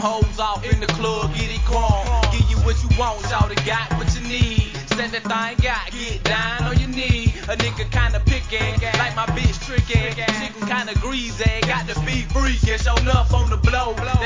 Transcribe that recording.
hoes off in the club, get it crunk. Give you what you want, shawty, got what you need. Set that thing out, get down on your knee. A nigga kinda picky, like my bitch tricky. Chicken kinda greasy, got the beat freaky. Show enough on the blow.